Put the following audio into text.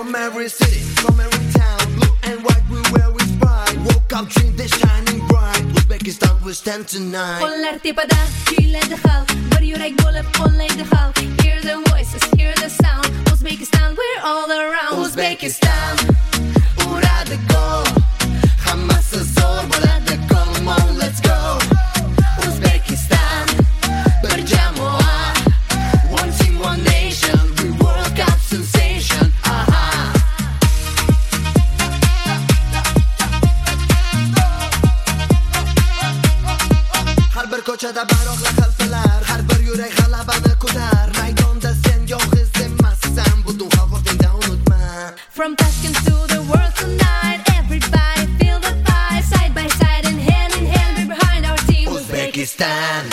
From every city, from every town, blue and white we wear with pride. Woke up, dream they're shining bright. Uzbekistan we stand tonight. Qo'llar tepada, kuyladi xalq, bir yurak bo'lib qo'llaydi xalq. Hear the voices, hear the sound. Uzbekistan, we're all around. Uzbekistan, uradi gol. Hammasi zo'r bo'ladi, come on, let's go. Uzbekistan, bir jamoa, one team, one nation. We World Cup sensation. Aha. Har bir ko'chada bayroqlar qalpalar, har bir yurak g'alabani kutar. Maydonda sen yolg'iz emassan, butun xalq ortingda unutma. From Tashkent to the world tonight, everybody feel the vibe. Side by side and hand in hand, we're behind our team. Uzbekistan.